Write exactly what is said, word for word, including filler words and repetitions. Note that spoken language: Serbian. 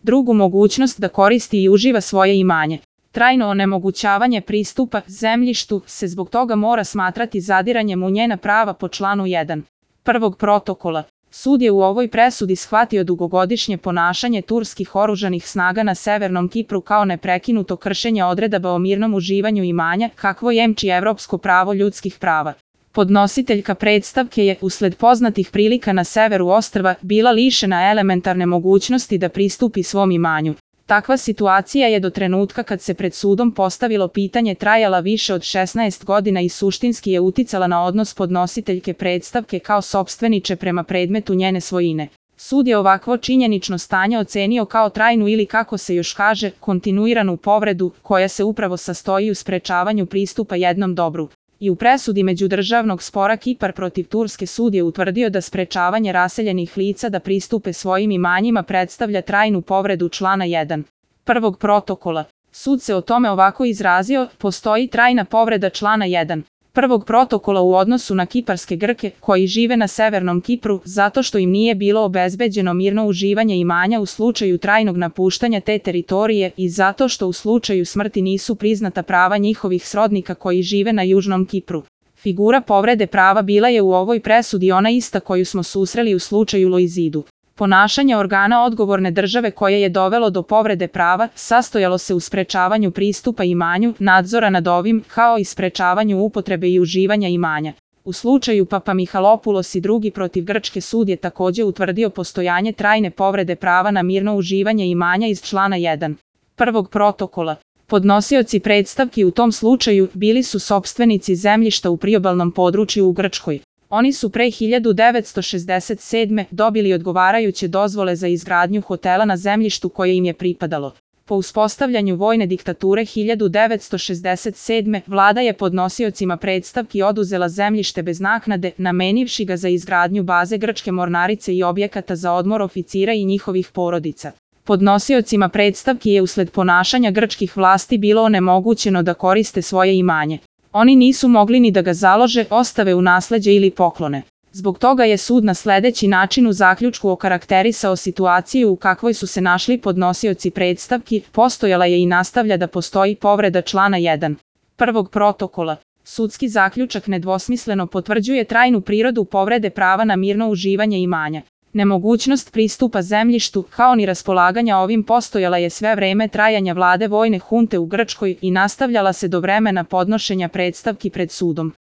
drugu mogućnost da koristi i uživa svoje imanje. Trajno onemogućavanje pristupa zemljištu se zbog toga mora smatrati zadiranjem u njena prava po članu jedan. Prvog protokola. Sud je u ovoj presudi shvatio dugogodišnje ponašanje turskih oružanih snaga na Severnom Kipru kao neprekinuto kršenje odredaba o mirnom uživanju imanja, kakvo jemči evropsko pravo ljudskih prava. Podnositeljka predstavke je, usled poznatih prilika na severu ostrva, bila lišena elementarne mogućnosti da pristupi svom imanju. Takva situacija je do trenutka kad se pred sudom postavilo pitanje trajala više od šesnaest godina i suštinski je uticala na odnos podnositeljke predstavke kao sopstveniče prema predmetu njene svojine. Sud je ovakvo činjenično stanje ocenio kao trajnu ili, kako se još kaže, kontinuiranu povredu, koja se upravo sastoji u sprečavanju pristupa jednom dobru. I u presudi međudržavnog spora Kipar protiv Turske sud je utvrdio da sprečavanje raseljenih lica da pristupe svojim imanjima predstavlja trajnu povredu člana jedan. Prvog protokola. Sud se o tome ovako izrazio: postoji trajna povreda člana jedan. Prvog protokola u odnosu na kiparske Grke koji žive na Severnom Kipru zato što im nije bilo obezbeđeno mirno uživanje imanja u slučaju trajnog napuštanja te teritorije i zato što u slučaju smrti nisu priznata prava njihovih srodnika koji žive na Južnom Kipru. Figura povrede prava bila je u ovoj presudi ona ista koju smo susreli u slučaju Loizidu. Ponašanje organa odgovorne države koje je dovelo do povrede prava sastojalo se u sprečavanju pristupa imanju, nadzora nad ovim, kao i sprečavanju upotrebe i uživanja imanja. U slučaju Papamihalopulos i drugi protiv Grčke sud je takođe utvrdio postojanje trajne povrede prava na mirno uživanje imanja iz člana jedan. Prvog protokola. Podnosioci predstavki u tom slučaju bili su sopstvenici zemljišta u priobalnom području u Grčkoj. Oni su pre hiljadu devetsto šezdeset sedme. dobili odgovarajuće dozvole za izgradnju hotela na zemljištu koje im je pripadalo. Po uspostavljanju vojne diktature hiljadu devetsto šezdeset sedme. vlada je podnosiocima predstavki oduzela zemljište bez naknade, namenivši ga za izgradnju baze grčke mornarice i objekata za odmor oficira i njihovih porodica. Podnosiocima predstavki je usled ponašanja grčkih vlasti bilo onemogućeno da koriste svoje imanje. Oni nisu mogli ni da ga založe, ostave u nasleđe ili poklone. Zbog toga je sud na sledeći način u zaključku okarakterisao situaciju u kakvoj su se našli podnosioci predstavki, postojala je i nastavlja da postoji povreda člana jedan. Prvog protokola. Sudski zaključak nedvosmisleno potvrđuje trajnu prirodu povrede prava na mirno uživanje imanja. Nemogućnost pristupa zemljištu, kao ni raspolaganja ovim postojala je sve vreme trajanja vlade vojne hunte u Grčkoj i nastavljala se do vremena podnošenja predstavki pred sudom.